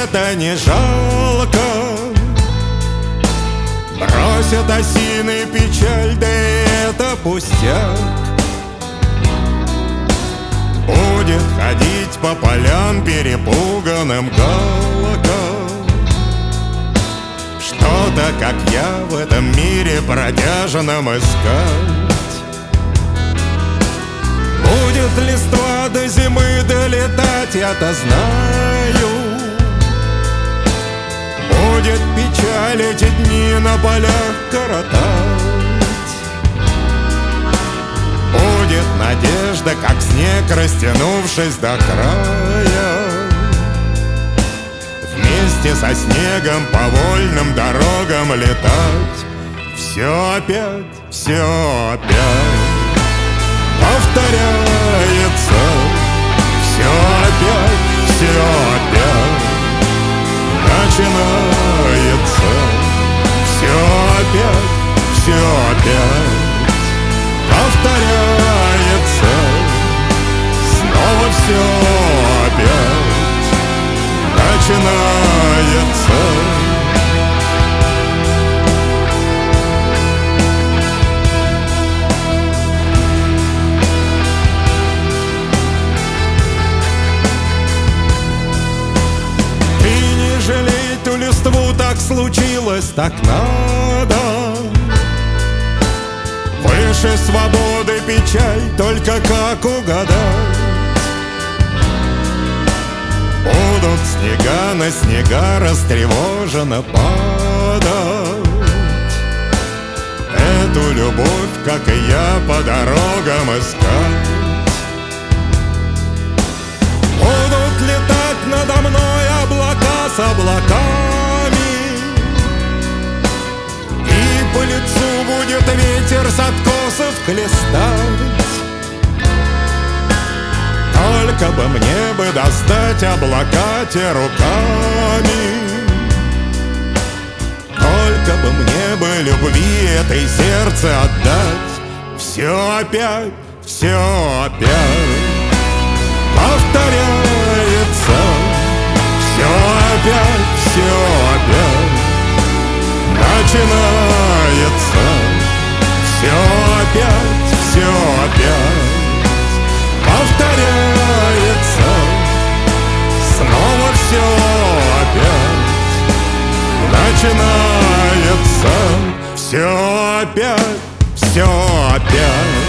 света не жалко. Бросят осины печаль, да это пустяк. Будет ходить по полям перепуганным галоком. Что-то, как я, в этом мире продяженном искать. Будет листва до зимы долетать, я-то знаю. Будет печаль эти дни на полях коротать. Будет надежда, как снег, растянувшись до края. Вместе со снегом по вольным дорогам летать. Все опять повторяется. Все опять начинается. Все опять повторяется. Снова все опять начинается. Жалеть ту листву, так случилось, так надо. Выше свободы печаль, только как угадать. Будут снега на снега растревоженно падать. Эту любовь, как и я, по дорогам искать. Будут летать надо мной облака с облаками, и по лицу будет ветер с откосов хлестать. Только бы мне бы достать облака те руками. Только бы мне бы любви этой сердце отдать. Все опять повторяется. Все опять начинается. Все опять повторяется. Снова все опять начинается. Все опять